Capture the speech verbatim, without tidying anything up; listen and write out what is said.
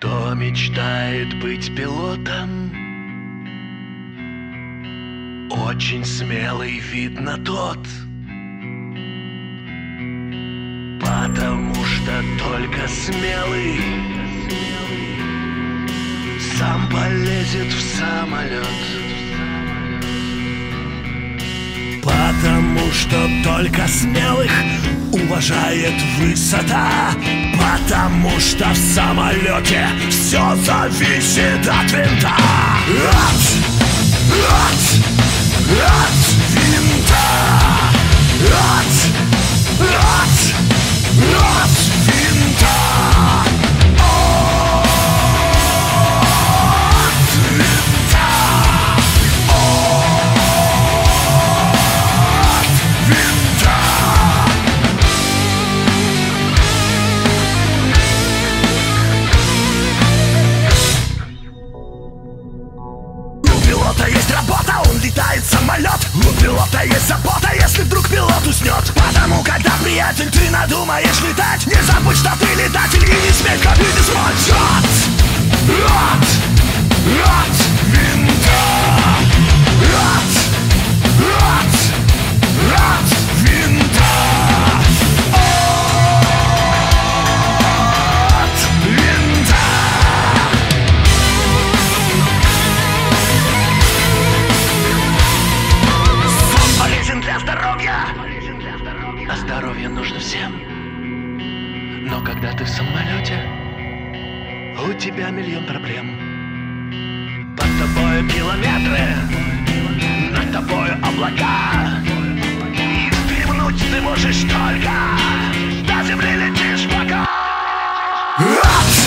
Кто мечтает быть пилотом, очень смелый, видно, тот. Потому что только смелый сам полезет в самолет. Потому что только смелых уважает высота. Потому что в самолете все зависит от винта. От, от, от винта. От, от, от винта. Есть работа, он летает самолет. У пилота есть забота, если вдруг пилот уснет. Потому, когда, приятель, ты надумаешь летать, не забудь, что ты летатель, и не смей в кабине смочь. От, от, от винта. От, от, от винта. От винта. Для здоровья. А здоровье нужно всем. Но когда ты в самолете, у тебя миллион проблем. Под тобою километры, над тобою облака. И вздремнуть ты можешь только, до земли летишь пока.